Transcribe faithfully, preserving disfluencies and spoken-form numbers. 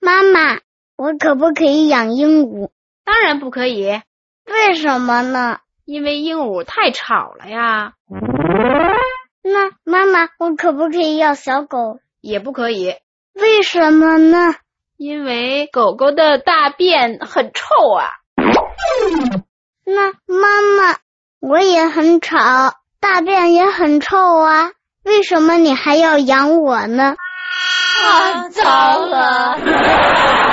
妈妈，我可不可以养鹦鹉？ 当然不可以。 为什么呢？ 因为鹦鹉太吵了呀。 那妈妈，我可不可以要小狗？ 也不可以。 为什么呢？ 因为狗狗的大便很臭啊。 那妈妈，我也很吵，大便也很臭啊，为什么你还要养我呢？ 啊，糟了。